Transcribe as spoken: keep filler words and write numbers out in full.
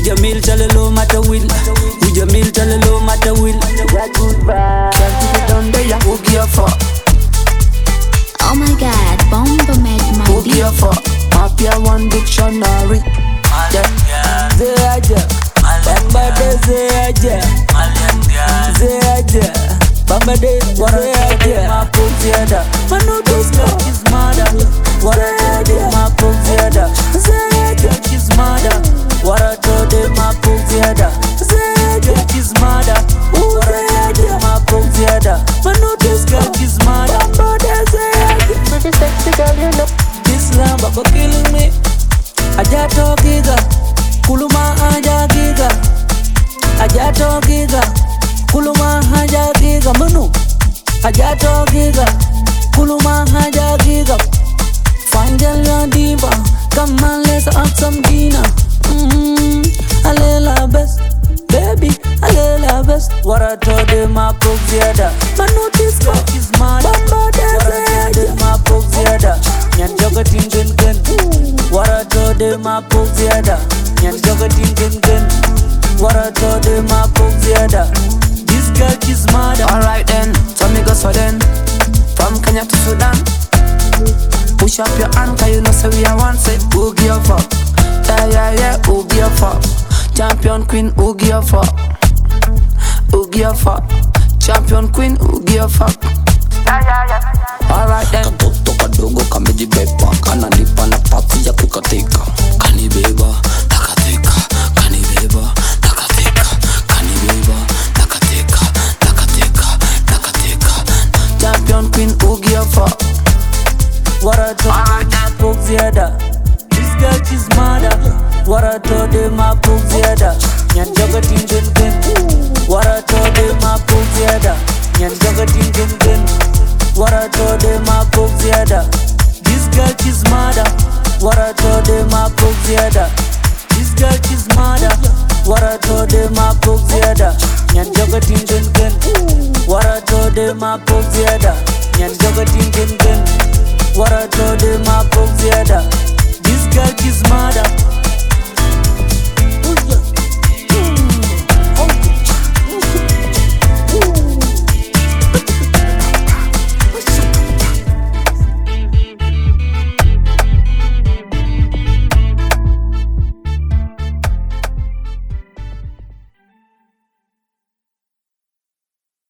Ujamil chalelo mata will. Ujamil chalelo mata will. Yeah, good vibe. Can't keep it down there, yeah. Who give a fuck? Oh my god, Bomba made my Who beat. give a fuck? Mafia one dictionary. Yeah, Say aja, Bamba de say aja, say aja, Bamba de say aja. Ma pumziada, manu disco is mada. Wara de ma pumziada, say aja is mada. Wara de ma pumziada, say aja is mada. Wara de ma pumziada, manu disco is mada. Bamba de say aja. pretty sexy girl, you know. This love about killing me. Ajato giga, kuluma aja giga. Ajato giga, kuluma aja giga. Manu, ajato giga, kuluma aja giga. Fine girl ya diva, come on let's have some dinner. Mm-hmm, alela best, baby, alela best. Wara to de ma pogziada, manu disco is mad. Bamba de de ma pogziada, nyan joga tingen gen. Wara to de ma pogziada, nyan joga tingen gen. Wara to de ma pogziada, this girl is mad. Alright then, so me go so then. From Kenya to Sudan. Push up your hand, cause you know say we are one. Say, who give a fuck? Yeah, yeah, yeah, who give a fuck? Champion queen, who give a fuck? Who give a fuck? Champion queen, who give a fuck? Yeah, yeah, yeah. Alright then. Katoto kadogo kamejibeba, kananipa nafasi ya kukatika. Kanibeba, nakatika, kanibeba, nakatika, kanibeba, nakatika, nakatika, nakatika. Champion queen, who give a fuck? Wara to de ma pogziada, this girl is mad. Wara to de ma pogziada, nyan joga tingen gen. Wara to de ma pogziada, nyan joga tingen gen. Wara to de ma pogziada, this girl is mad. Wara to de ma pogziada, this girl is mad. Wara to de ma pogziada, nyan joga tingen gen. Wara to de ma pogziada, nyan joga tingen gen. Wara to de ma pogziada, this girl is mad.